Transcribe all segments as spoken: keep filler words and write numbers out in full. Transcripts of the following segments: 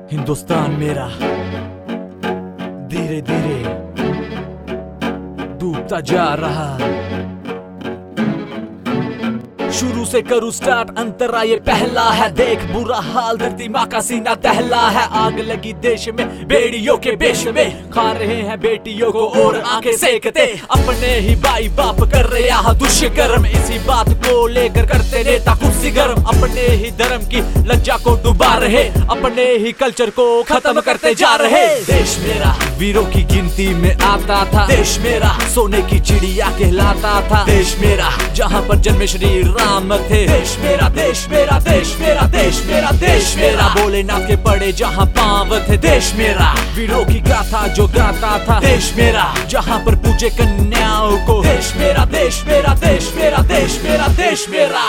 हिंदुस्तान मेरा धीरे धीरे डूबता जा रहा। शुरू से करूँ स्टार्ट, अंतरा ये पहला है। देख बुरा हाल, धरती माँ का सीना दहला है। आग लगी देश में बेड़ियों के बेश में, खा रहे हैं बेटियों को और आंखें सेकते। अपने ही भाई बाप कर रहे यहाँ दुष्कर्म, इसी बात को लेकर करते नेता कुर्सी गर्म। अपने ही धर्म की लज्जा को डुबा रहे, अपने ही कल्चर को खत्म करते जा रहे। देश मेरा वीरों की गिनती में आता था, देश मेरा सोने की चिड़िया कहलाता था। देश मेरा जहाँ पर जन्मे श्री राम थे। देश मेरा देश मेरा देश मेरा देश मेरा देश मेरा भोलेनाथ के पड़े जहाँ पांव थे। देश मेरा वीरों की गाथा जो गाता था। देश मेरा जहाँ पर पूजे कन्याओं को। देश मेरा देश मेरा देश मेरा देश मेरा देश मेरा।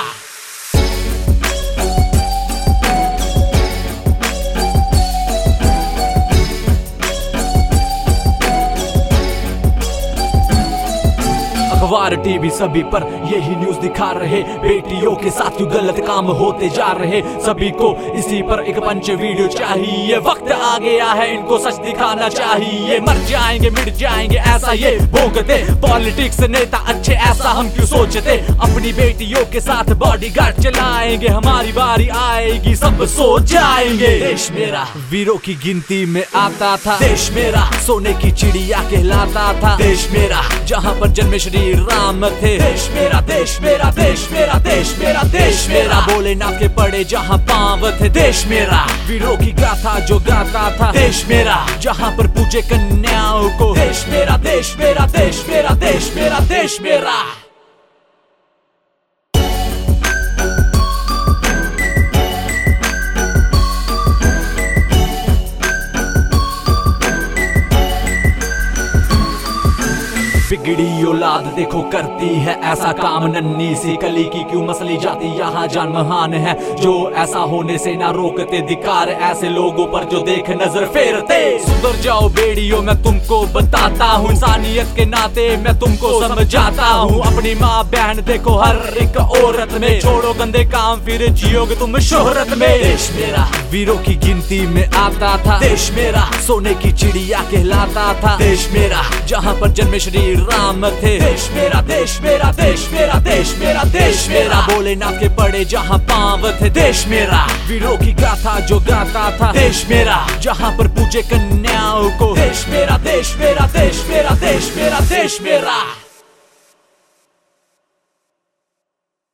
अखबार टीवी सभी पर यही न्यूज दिखा रहे, बेटियों के साथ क्यों गलत काम होते जा रहे। सभी को इसी पर एक पंच वीडियो चाहिए, वक्त आ गया है इनको सच दिखाना चाहिए। मर जाएंगे मिट जाएंगे ऐसा ये भोगते, पॉलिटिक्स नेता अच्छे ऐसा हम क्यों सोचते। अपनी बेटियों के साथ बॉडीगार्ड चलाएंगे, हमारी बारी आएगी सब सो जाएंगे। देश मेरा वीरों की गिनती में आता था। देश मेरा सोने की चिड़िया कहलाता था। देश मेरा जहाँ पर जन्मे श्री राम थे। देश मेरा देश मेरा देश मेरा देश मेरा देश मेरा भोलेनाथ के पड़े जहाँ पांव थे। देश मेरा वीरों की गाथा जो गाता था। देश मेरा जहाँ पर पूजे कन्याओं को। देश मेरा देश मेरा देश मेरा देश मेरा देश मेरा। बिगड़ी औलाद देखो करती है ऐसा काम, नन्ही सी कली की क्यों मसली जाती यहाँ जान महान है। जो ऐसा होने से ना रोकते, धिक्कार ऐसे लोगों पर जो देख नजर फेरते। सुधर जाओ बेड़ियों मैं तुमको बताता हूँ, इंसानियत के नाते मैं तुमको समझाता हूँ। अपनी माँ बहन देखो हर एक औरत में, छोड़ो गंदे काम फिर जियोगे तुम शोहरत में। देश मेरा वीरों की गिनती में आता था। देश मेरा सोने की चिड़िया कहलाता था। देश मेरा जहाँ पर जन्मे श्री राम थे। देश मेरा देश मेरा देश मेरा देश मेरा देश मेरा भोलेनाथ के पड़े जहाँ पांव थे। देश मेरा वीरों की गाथा जो गाता था। देश मेरा जहाँ पर पूजे कन्याओं को। देश मेरा देश मेरा देश मेरा देश मेरा देश मेरा।